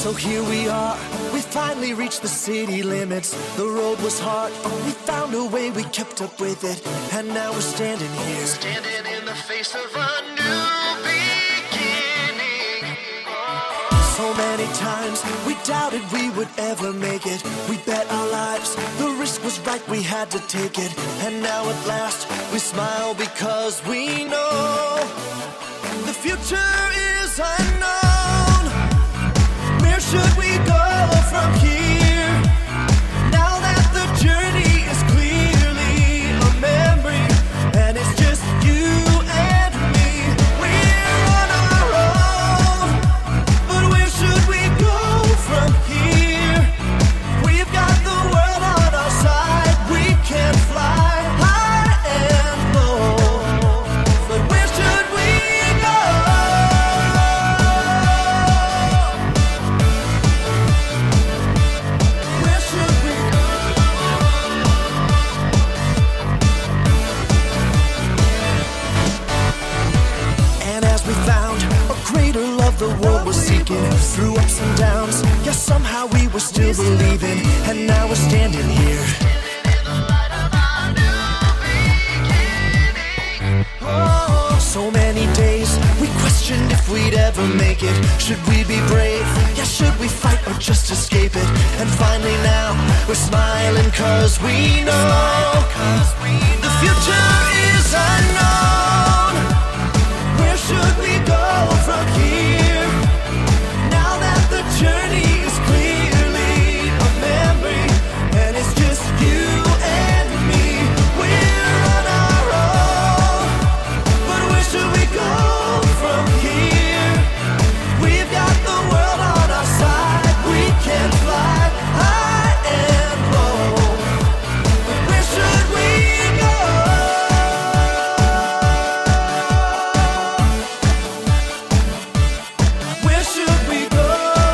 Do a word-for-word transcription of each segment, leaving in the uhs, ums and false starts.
So here we are, we finally reached the city limits. The road was hard, we found a way, we kept up with it. And now we're standing here, standing in the face of a new beginning. So many times we doubted we would ever make it. We bet our lives, the risk was right, we had to take it. And now at last we smile because we know the future is unknown. Where should we go from here? Now that the journey is clearly a memory, and it's just you and me. We're on our own, but where should we go from here? We've got the world on our side, we can fly high and low. But where should we go? Where should we go? And as we found a greater love the world was seeking, through ups and downs, yes, somehow we were still believing. And now we're standing here, oh, so many days we questioned if we'd ever make it. Should we be brave? Yeah, should we fight or just escape it? And finally now we're smiling cause we know the future is unknown. Where should we go from here? Now that the journey is clearly a memory, and it's just you and me. We're on our own, but where should we go from here? We've got the world on our side, we can fly high and low. But where should we go? Where should we go?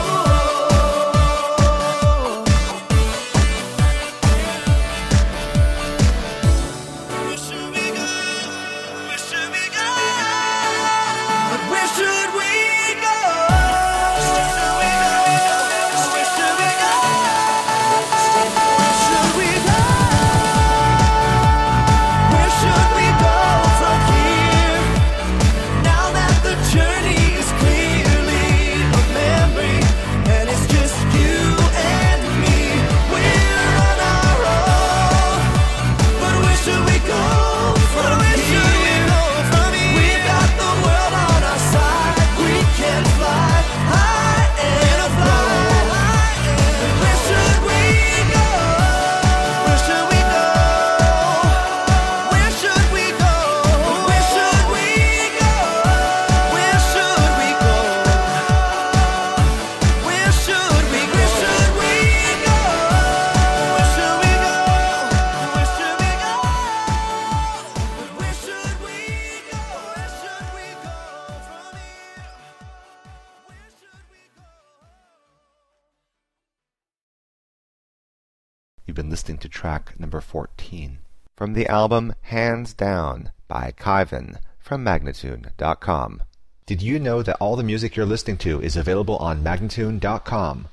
Where should we go? Where should we go? But where should we go? Where should we go? Where should we go? Where should we go? Where should we go from here? Now that the journey is clearly a memory, and it's just you and me. We're on our own, but where should we go from here? We've got the world on our side, we can fly high and low. But where should we go? Where should we go? Where should we go? Where should we go? Where should we go? Where should we go? Where should we go? Where should we go? Where should we go? But where should we go? Where should we go from here? Where should we go? You've been listening to track number fourteen from the album Hands Down by Kyvan from Magnatune dot com. Did you know that all the music you're listening to is available on Magnatune dot com?